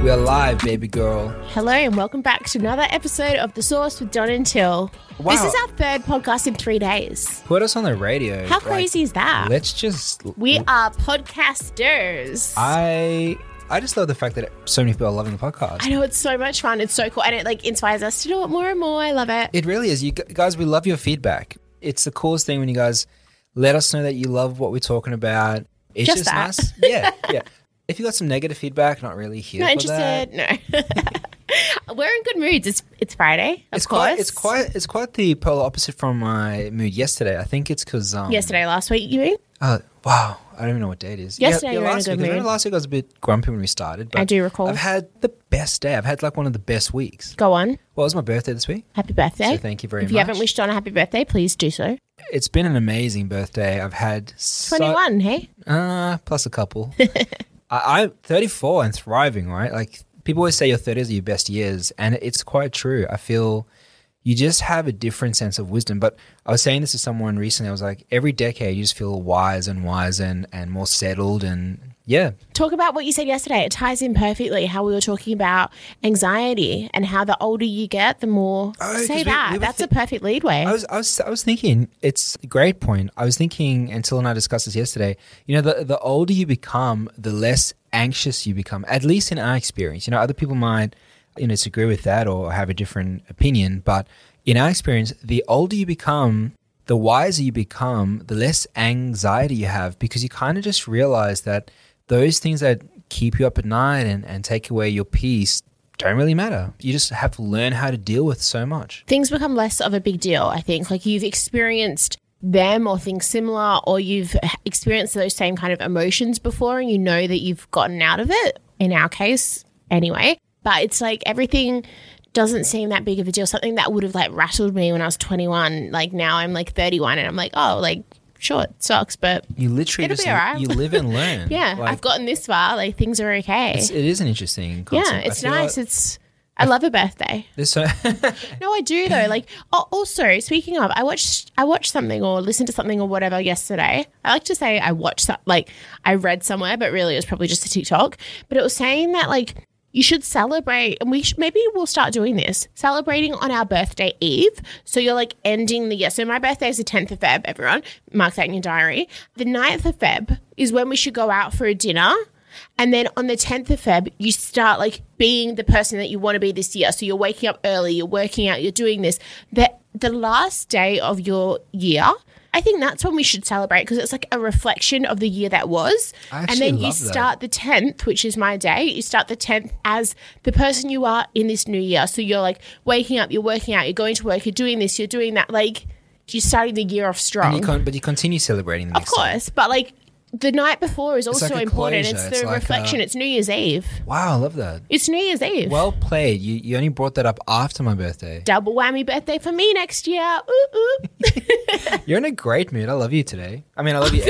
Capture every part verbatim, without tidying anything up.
We are live, baby girl. Hello and welcome back to another episode of The Source with Don and Till. Wow. This is our third podcast in three days. Put us on the radio. How Like, crazy is that? Let's just... We are podcasters. I I just love the fact that so many people are loving the podcast. I know, it's so much fun. It's so cool. And it like inspires us to do it more and more. I love it. It really is. You g- guys, we love your feedback. It's the coolest thing when you guys let us know that you love what we're talking about. It's Just just, that. nice. Yeah, yeah. If you got some negative feedback, not really here Not for that. interested? No. We're in good moods. It's it's Friday, of It's course. quite, it's quite, it's quite the polar opposite from my mood yesterday. I think it's because um, Yesterday, last week, you mean? Uh, wow, I don't even know what day it is. Yesterday you were in a last good week. I remember mood. last week I was a bit grumpy when we started. But I do recall. I've had the best day. I've had like one of the best weeks. Go on. Well, it was my birthday this week. Happy birthday. So thank you very if much. you haven't wished on a happy birthday, please do so. It's been an amazing birthday. I've had so, twenty-one, hey? uh, plus a couple. I, I'm thirty-four and thriving, right? Like people always say your thirties are your best years, and it's quite true. I feel you just have a different sense of wisdom. But I was saying this to someone recently. I was like, every decade you just feel wise and wiser and, and more settled, and yeah. Talk about what you said yesterday. It ties in perfectly how we were talking about anxiety and how the older you get, the more Oh, 'cause say we- that. we were That's thi- a perfect lead way. I was, I was, I was thinking. It's a great point. I was thinking, and Till and I discussed this yesterday. You know, the the older you become, the less anxious you become. At least in our experience. You know, other people might, you know, disagree with that or have a different opinion. But in our experience, the older you become, the wiser you become, the less anxiety you have, because you kind of just realize that those things that keep you up at night and, and take away your peace don't really matter. You just have to learn how to deal with so much. Things become less of a big deal, I think. Like you've experienced them or things similar, or you've experienced those same kind of emotions before and you know that you've gotten out of it, in our case anyway. But it's like everything doesn't seem that big of a deal. Something that would have like rattled me when I was twenty-one, like now I'm like thirty-one and I'm like, oh, like sure, it sucks, but You literally It'll just be all right. you live and learn. yeah, Like, I've gotten this far. Like things are okay. it's, it is an interesting concept. Yeah, I it's feel nice. like It's I love a birthday. there's so No, I do though. Like, oh, also speaking of, I watched I watched something or listened to something or whatever yesterday. I like to say I watched some, like I read somewhere, but really it was probably just a TikTok. But it was saying that like you should celebrate, and we should, maybe we'll start doing this, celebrating on our birthday eve. So you're like ending the year. So my birthday is the tenth of Feb, everyone. Mark that in your diary. The ninth of Feb is when we should go out for a dinner. And then on the tenth of Feb, you start like being the person that you want to be this year. So you're waking up early, you're working out, you're doing this. The, the last day of your year, I think that's when we should celebrate because it's like a reflection of the year that was. I And actually then you love that. start the tenth, which is my day. You start the tenth as the person you are in this new year. So you're like waking up, you're working out, you're going to work, you're doing this, you're doing that. Like you're starting the year off strong. and you con- but you continue celebrating the Of next day. course, but like the night before is also like a important. closure. It's the It's like reflection. a- It's New Year's Eve. Wow, I love that. It's New Year's Eve. Well played. You you only brought that up after my birthday. Double whammy birthday for me next year. Ooh, ooh. You're in a great mood. I love you today. I mean, I love you.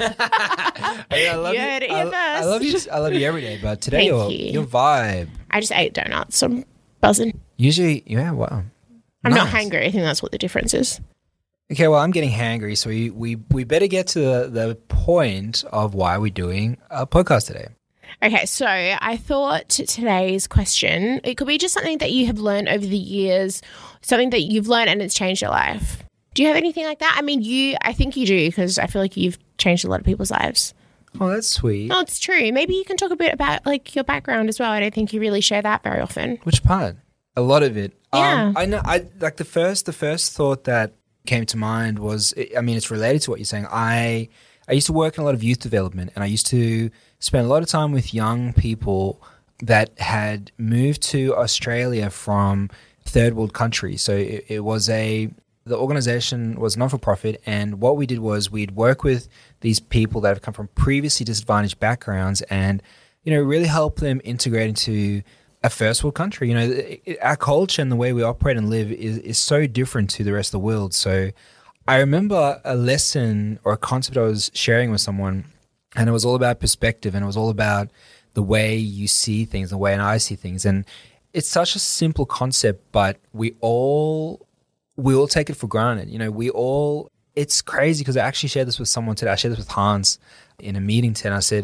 I, mean, I love You you. heard it I, here I first. love you. I love you every day. But today, Thank your you. your vibe. I just ate donuts. So I'm buzzing. Usually, yeah. Wow. I'm not Nice. hangry. I think that's what the difference is. Okay, well, I'm getting hangry, so we, we, we better get to the, the point of why we're doing a podcast today. Okay, so I thought today's question, it could be just something that you have learned over the years, something that you've learned and it's changed your life. Do you have anything like that? I mean, you, I think you do because I feel like you've changed a lot of people's lives. Oh, that's sweet. No, it's true. Maybe you can talk a bit about like your background as well. I don't think you really share that very often. Which part? A lot of it. Yeah. Um, I know. I like the first. The first thought that came to mind was. I mean, it's related to what you're saying. I I used to work in a lot of youth development, and I used to spend a lot of time with young people that had moved to Australia from third world countries. So it, it was a the organization was non for profit, and what we did was we'd work with these people that have come from previously disadvantaged backgrounds, and you know really help them integrate into a first world country. You know, it, our culture and the way we operate and live is, is so different to the rest of the world. So I remember a lesson or a concept I was sharing with someone, and it was all about perspective, and it was all about the way you see things, the way I see things. And it's such a simple concept, but we all we all take it for granted. You know, we all, it's crazy because I actually shared this with someone today. I shared this with Hans in a meeting today, and I said,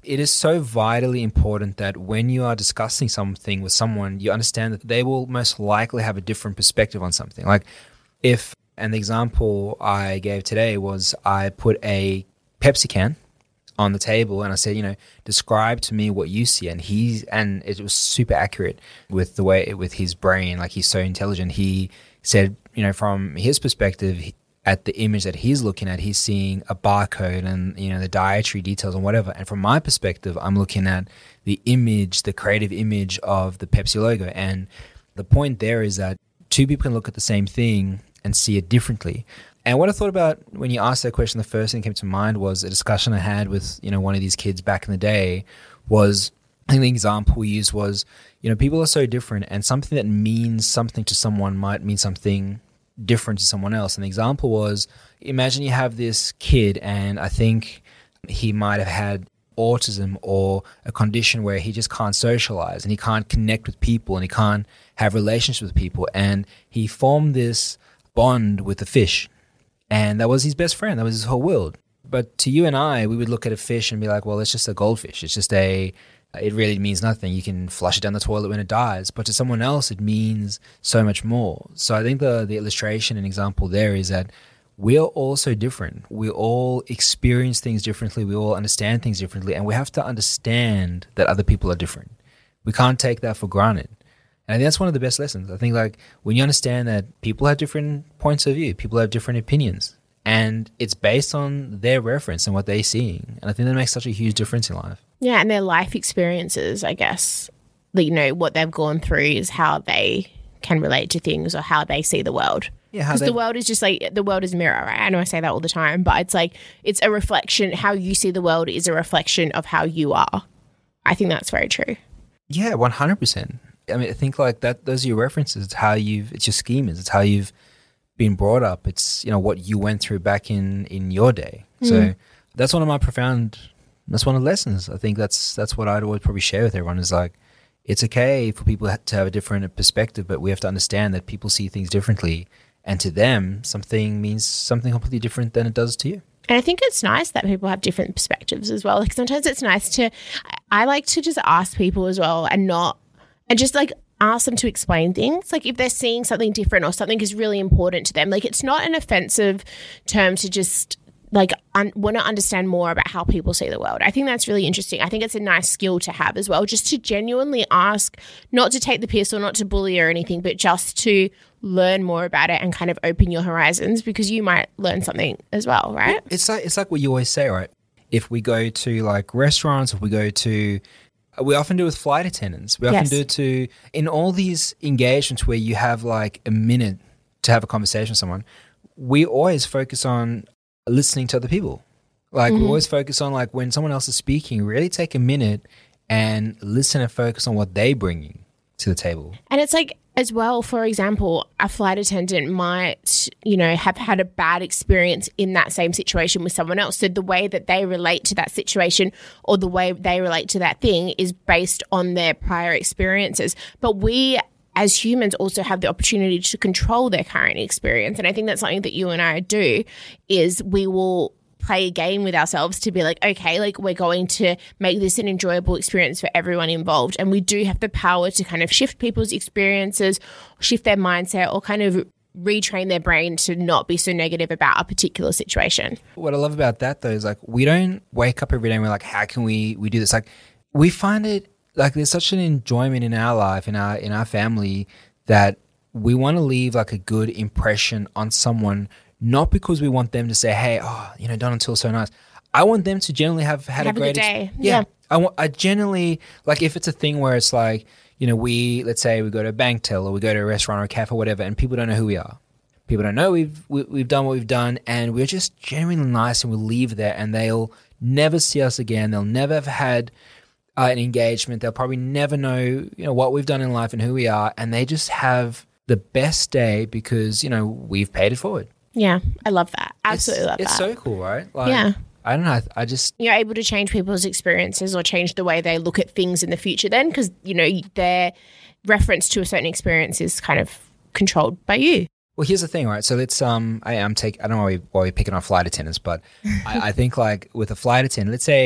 it is so vitally important that when you are discussing something with someone, you understand that they will most likely have a different perspective on something. Like if, and the example I gave today was I put a Pepsi can on the table and I said, you know, describe to me what you see. And he's, and it was super accurate with the way, with his brain, like he's so intelligent. He said, you know, from his perspective, at the image that he's looking at, he's seeing a barcode and, you know, the dietary details and whatever. And from my perspective, I'm looking at the image, the creative image of the Pepsi logo. And the point there is that two people can look at the same thing and see it differently. And what I thought about when you asked that question, the first thing that came to mind was a discussion I had with, you know, one of these kids back in the day was, I think the example we used was, you know, people are so different and something that means something to someone might mean something different to someone else. And the example was, imagine you have this kid and I think he might have had autism or a condition where he just can't socialize and he can't connect with people and he can't have relationships with people. And he formed this bond with a fish and that was his best friend. That was his whole world. But to you and I, we would look at a fish and be like, well, it's just a goldfish. It's just a, it really means nothing. You can flush it down the toilet when it dies. But to someone else, it means so much more. So I think the, the illustration and example there is that we're all so different. We all experience things differently. We all understand things differently. And we have to understand that other people are different. We can't take that for granted. And I think that's one of the best lessons. I think like when you understand that people have different points of view, people have different opinions, and it's based on their reference and what they're seeing. And I think that makes such a huge difference in life. Yeah, and their life experiences, I guess, like, you know, what they've gone through is how they can relate to things or how they see the world. Yeah, because the world is just like, the world is a mirror, right? I know I say that all the time, but it's like, it's a reflection. How you see the world is a reflection of how you are. I think that's very true. Yeah, one hundred percent. I mean, I think like that, those are your references. It's how you've, it's your schemas. It's how you've been brought up. It's, you know, what you went through back in, in your day. Mm. So that's one of my profound, that's one of the lessons. I think that's, that's what I'd always probably share with everyone is like, it's okay for people to have a different perspective, but we have to understand that people see things differently. And to them, something means something completely different than it does to you. And I think it's nice that people have different perspectives as well. Like sometimes it's nice to, I like to just ask people as well and not, and just like ask them to explain things. Like if they're seeing something different or something is really important to them, like it's not an offensive term to just like un- want to understand more about how people see the world. I think that's really interesting. I think it's a nice skill to have as well, just to genuinely ask, not to take the piss or not to bully or anything, but just to learn more about it and kind of open your horizons because you might learn something as well, right? It's like, it's like what you always say, right? If we go to like restaurants, if we go to, we often do it with flight attendants. We often Yes. do it to, in all these engagements where you have like a minute to have a conversation with someone, we always focus on listening to other people. Like Mm-hmm. we always focus on like when someone else is speaking, really take a minute and listen and focus on what they're bringing to the table. And it's like, as well, for example, a flight attendant might, you know, have had a bad experience in that same situation with someone else. So the way that they relate to that situation or the way they relate to that thing is based on their prior experiences. But we as humans also have the opportunity to control their current experience. And I think that's something that you and I do is we will play a game with ourselves to be like, okay, like we're going to make this an enjoyable experience for everyone involved. And we do have the power to kind of shift people's experiences, shift their mindset, or kind of retrain their brain to not be so negative about a particular situation. What I love about that though is like we don't wake up every day and we're like, how can we we do this? Like we find it like there's such an enjoyment in our life, in our in our family, that we want to leave like a good impression on someone. Not because we want them to say, hey, oh, you know, Donatel's so nice. I want them to generally have had Have a a great good day. ex- Yeah. I want. I generally like if it's a thing where it's like, you know, we let's say we go to a bank tell or we go to a restaurant or a cafe or whatever, and people don't know who we are. People don't know we've we, we've done what we've done, and we're just genuinely nice, and we leave there, and they'll never see us again. They'll never have had uh, an engagement. They'll probably never know, you know, what we've done in life and who we are, and they just have the best day because you know we've paid it forward. Yeah, I love that. Absolutely it's, love it's that. so cool, right? Like, Yeah. I don't know. I, I just You're able to change people's experiences or change the way they look at things in the future then because, you know, their reference to a certain experience is kind of controlled by you. well, here's the thing, right? So let's um, I am take I don't know why, we, why we're picking on flight attendants, but I, I think like with a flight attendant, let's say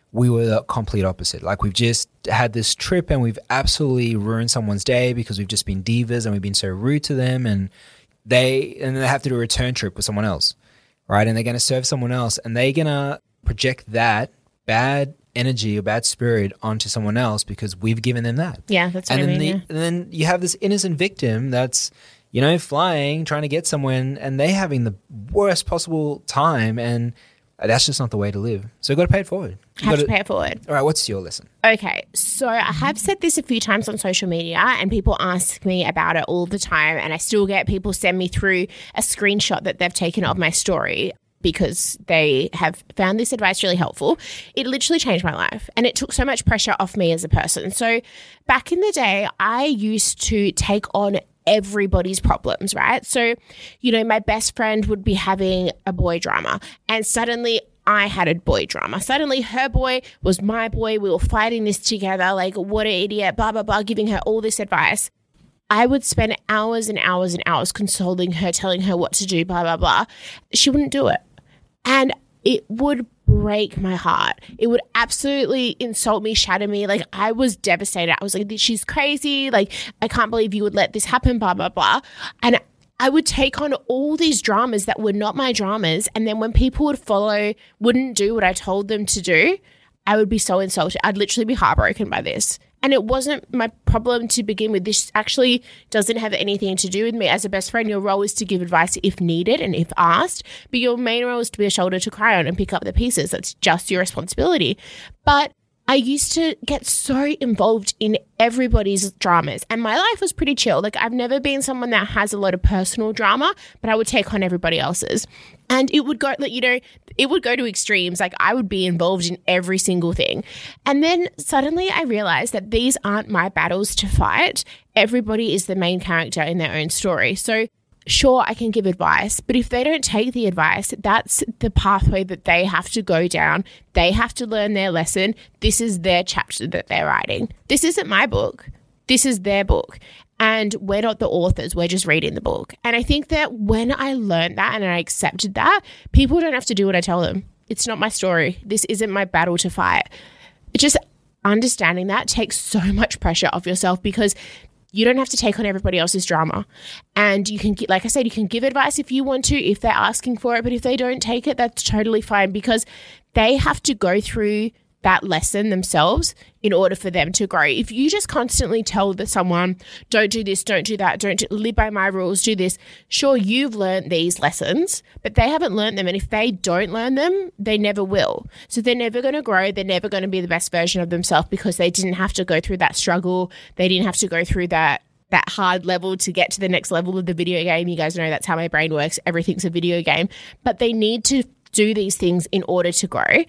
we were the complete opposite. Like we've just had this trip and we've absolutely ruined someone's day because we've just been divas and we've been so rude to them, and they and they have to do a return trip with someone else, right? And they're going to serve someone else, and they're going to project that bad energy or bad spirit onto someone else because we've given them that. Yeah, that's what and I then mean. the, Yeah. and then you have this innocent victim that's, you know, flying, trying to get someone, and they having the worst possible time, and that's just not the way to live. So you've got to pay it forward. You Have gotta, to pay it forward. All right, what's your lesson? Okay, so I have said this a few times on social media and people ask me about it all the time, and I still get people send me through a screenshot that they've taken of my story because they have found this advice really helpful. It literally changed my life and it took so much pressure off me as a person. So back in the day, I used to take on everybody's problems, right? So, you know, my best friend would be having a boy drama and suddenly I had a boy drama. Suddenly her boy was my boy. We were fighting this together. Like, what an idiot, blah, blah, blah, giving her all this advice. I would spend hours and hours and hours consoling her, telling her what to do, blah, blah, blah. She wouldn't do it. And it would break my heart. It would absolutely insult me, shatter me. Like, I was devastated. I was like, she's crazy. Like, I can't believe you would let this happen, blah, blah, blah. And I would take on all these dramas that were not my dramas. And then when people would follow, wouldn't do what I told them to do, I would be so insulted. I'd literally be heartbroken by this. And it wasn't my problem to begin with. This actually doesn't have anything to do with me. As a best friend, your role is to give advice if needed and if asked. But your main role is to be a shoulder to cry on and pick up the pieces. That's just your responsibility. But I used to get so involved in everybody's dramas and my life was pretty chill. Like, I've never been someone that has a lot of personal drama, but I would take on everybody else's. And it would go, like, you know, it would go to extremes. Like, I would be involved in every single thing. And then suddenly I realized that these aren't my battles to fight. Everybody is the main character in their own story. So sure, I can give advice, but if they don't take the advice, that's the pathway that they have to go down. They have to learn their lesson. This is their chapter that they're writing. This isn't my book. This is their book. And we're not the authors. We're just reading the book. And I think that when I learned that and I accepted that, people don't have to do what I tell them. It's not my story. This isn't my battle to fight. Just understanding that takes so much pressure off yourself because you don't have to take on everybody else's drama. And you can, like I said, you can give advice if you want to, if they're asking for it. But if they don't take it, that's totally fine because they have to go through that lesson themselves in order for them to grow. If you just constantly tell the someone, don't do this, don't do that, don't do, live by my rules, do this. Sure, you've learned these lessons, but they haven't learned them. And if they don't learn them, they never will. So they're never going to grow. They're never going to be the best version of themselves because they didn't have to go through that struggle. They didn't have to go through that that hard level to get to the next level of the video game. You guys know that's how my brain works. Everything's a video game. But they need to do these things in order to grow.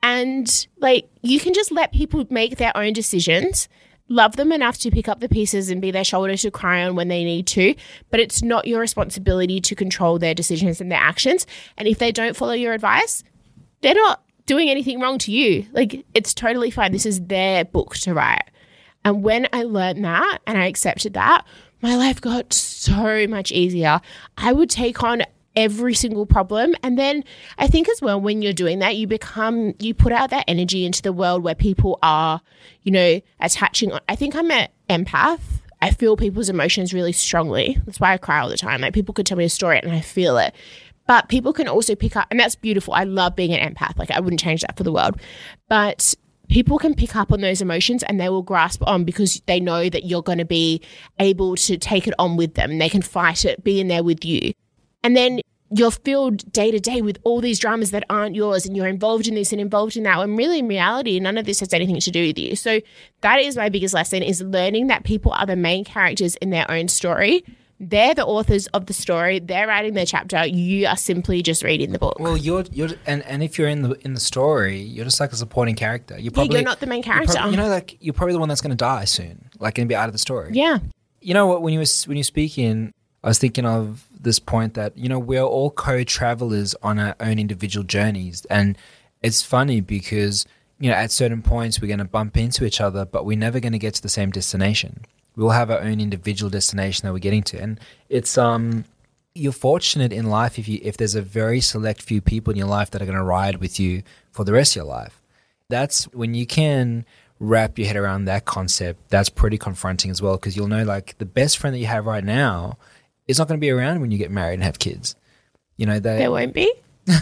And like, you can just let people make their own decisions, love them enough to pick up the pieces and be their shoulder to cry on when they need to, but it's not your responsibility to control their decisions and their actions. And if they don't follow your advice, they're not doing anything wrong to you. Like, it's totally fine. This is their book to write. And when I learned that and I accepted that, my life got so much easier. I would take on every single problem. And then I think as well, when you're doing that, you become, you put out that energy into the world where people are, you know, attaching on. I think I'm an empath. I feel people's emotions really strongly. That's why I cry all the time. Like, people could tell me a story and I feel it. But people can also pick up, and that's beautiful. I love being an empath. Like, I wouldn't change that for the world. But people can pick up on those emotions and they will grasp on because they know that you're going to be able to take it on with them. They can fight it, be in there with you. And then you're filled day to day with all these dramas that aren't yours and you're involved in this and involved in that. And really, in reality, none of this has anything to do with you. So that is my biggest lesson, is learning that people are the main characters in their own story. They're the authors of the story. They're writing their chapter. You are simply just reading the book. Well, you're you're and, and if you're in the in the story, you're just like a supporting character. You're probably yeah, you're not the main character. Prob- you know, like, you're probably the one that's going to die soon, like, going to be out of the story. Yeah. You know what? When you were when you're speaking, I was thinking of this point that, you know, we're all co-travelers on our own individual journeys. And it's funny because, you know, at certain points we're going to bump into each other, but we're never going to get to the same destination. We all have our own individual destination that we're getting to. And it's, um, you're fortunate in life if you, if there's a very select few people in your life that are going to ride with you for the rest of your life. That's when you can wrap your head around that concept. That's pretty confronting as well, because you'll know like the best friend that you have right now is not going to be around when you get married and have kids. You know, they There won't be.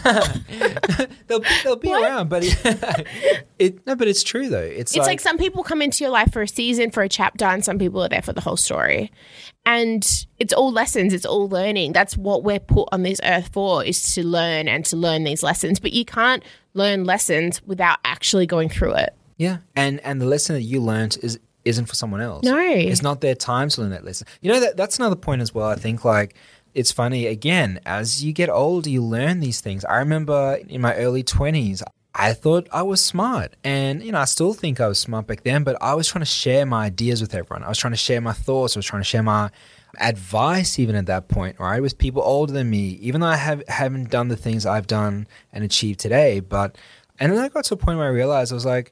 they'll they'll be What? around, but it, it no, but it's true though. It's, It's like, some people come into your life for a season, for a chapter, and some people are there for the whole story. And it's all lessons. It's all learning. That's what we're put on this earth for, is to learn and to learn these lessons. But you can't learn lessons without actually going through it. yeah, and and the lesson that you learned is isn't for someone else. No. It's not their time to learn that lesson. You know, that that's another point as well. I think like it's funny, again, as you get older, you learn these things. I remember in my early twenties, I thought I was smart. And, you know, I still think I was smart back then, but I was trying to share my ideas with everyone. I was trying to share my thoughts. I was trying to share my advice even at that point, right, with people older than me, even though I have, haven't done the things I've done and achieved today. But, and then I got to a point where I realized I was like,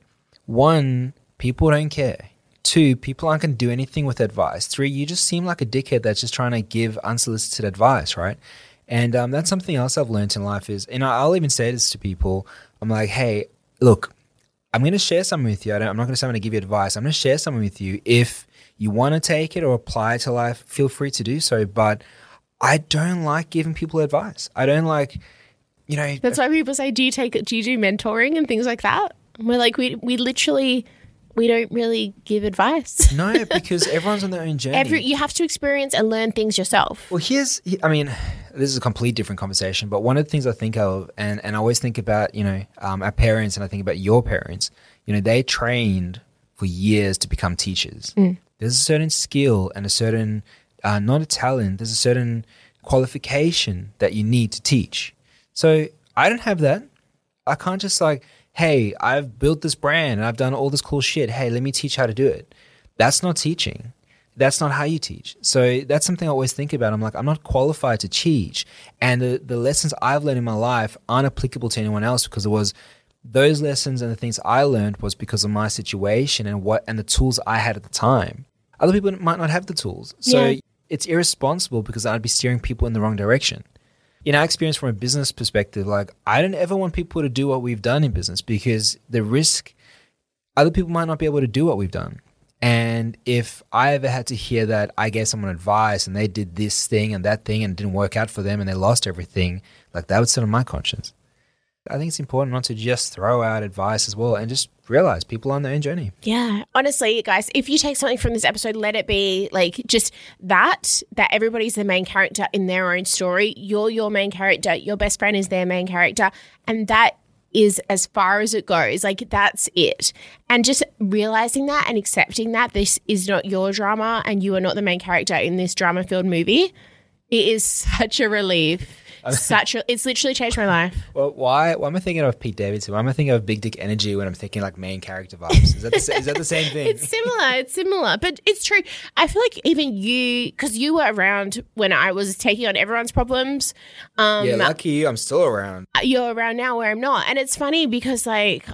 one, people don't care. Two, people aren't going to do anything with advice. Three, you just seem like a dickhead that's just trying to give unsolicited advice, right? And um, that's something else I've learned in life is, and I'll even say this to people. I'm like, hey, look, I'm going to share something with you. I don't, I'm not going to say I'm going to give you advice. I'm going to share something with you. If you want to take it or apply it to life, feel free to do so. But I don't like giving people advice. I don't like, you know. That's why people say, do you take do you do mentoring and things like that? And we're like, we we literally, we don't really give advice. No, because everyone's on their own journey. Every, you have to experience and learn things yourself. Well, here's, I mean, this is a complete different conversation, but one of the things I think of, and, and I always think about, you know, um, our parents, and I think about your parents, you know, they trained for years to become teachers. Mm. There's a certain skill and a certain, uh, not a talent, there's a certain qualification that you need to teach. So I don't have that. I can't just like, hey, I've built this brand and I've done all this cool shit. Hey, let me teach how to do it. That's not teaching. That's not how you teach. So that's something I always think about. I'm like, I'm not qualified to teach. And the, the lessons I've learned in my life aren't applicable to anyone else, because it was those lessons and the things I learned was because of my situation and what and the tools I had at the time. Other people might not have the tools. So yeah. It's irresponsible, because I'd be steering people in the wrong direction. In our experience from a business perspective, like I don't ever want people to do what we've done in business, because the risk, other people might not be able to do what we've done. And if I ever had to hear that I gave someone advice and they did this thing and that thing and it didn't work out for them and they lost everything, like that would sit on my conscience. I think it's important not to just throw out advice as well, and just realize people are on their own journey. Yeah. Honestly, guys, if you take something from this episode, let it be like just that, that everybody's the main character in their own story. You're your main character. Your best friend is their main character. And that is as far as it goes. Like, that's it. And just realizing that and accepting that this is not your drama and you are not the main character in this drama-filled movie, it is such a relief. Such a, it's literally changed my life. Well, why why am I thinking of Pete Davidson? Why am I thinking of Big Dick Energy when I'm thinking like main character vibes? Is that the, is that the same thing? It's similar. It's similar. But it's true. I feel like even you, because you were around when I was taking on everyone's problems. Um, yeah, lucky you. I'm still around. You're around now where I'm not. And it's funny because like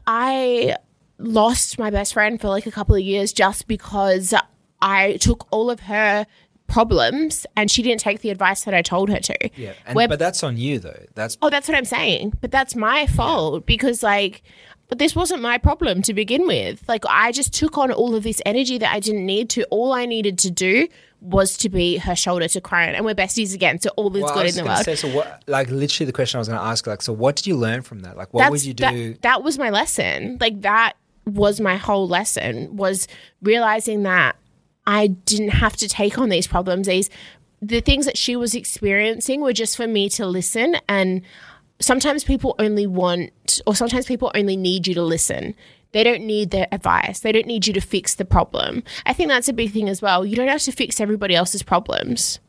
I lost my best friend for like a couple of years just because I took all of her problems and she didn't take the advice that I told her to. Yeah, and, but that's on you though. That's oh, that's what I'm saying. But that's my fault yeah. because like, but this wasn't my problem to begin with. Like I just took on all of this energy that I didn't need to. All I needed to do was to be her shoulder to cry on, and we're besties again. So all is well, good in the world. Say, so what? Like literally, the question I was going to ask, like, so what did you learn from that? Like, what that's, would you do? That, that was my lesson. Like that was my whole lesson, was realizing that I didn't have to take on these problems. These the things that she was experiencing were just for me to listen. And sometimes people only want, or sometimes people only need you to listen. They don't need their advice. They don't need you to fix the problem. I think that's a big thing as well. You don't have to fix everybody else's problems.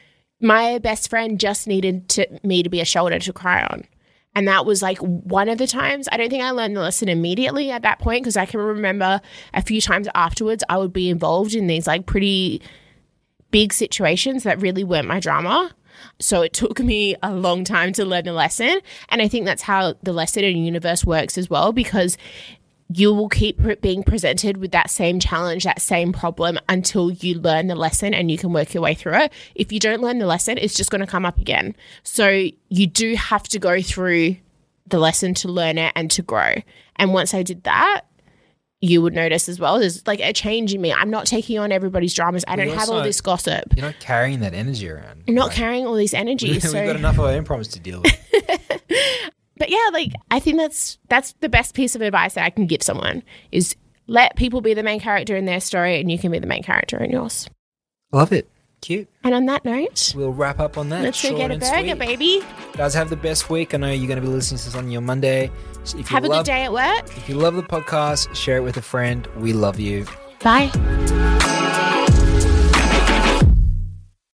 My best friend just needed to, me to be a shoulder to cry on. And that was like one of the times. I don't think I learned the lesson immediately at that point, because I can remember a few times afterwards I would be involved in these like pretty big situations that really weren't my drama. So it took me a long time to learn the lesson. And I think that's how the lesson in universe works as well, because you will keep being presented with that same challenge, that same problem, until you learn the lesson and you can work your way through it. If you don't learn the lesson, it's just going to come up again. So you do have to go through the lesson to learn it and to grow. And once I did that, you would notice as well. There's like a change in me. I'm not taking on everybody's dramas. I But don't you're have all also- this gossip. You're not carrying that energy around. I'm not Like, carrying all this energy. We've so got enough of our own problems to deal with. But yeah, like I think that's that's the best piece of advice that I can give someone is let people be the main character in their story and you can be the main character in yours. Love it. Cute. And on that note, We'll wrap up on that. let's go Short get a and burger, sweet. baby. Guys, have the best week. I know you're going to be listening to this on your Monday. So if you Have a love, good day at work. If you love the podcast, share it with a friend. We love you. Bye.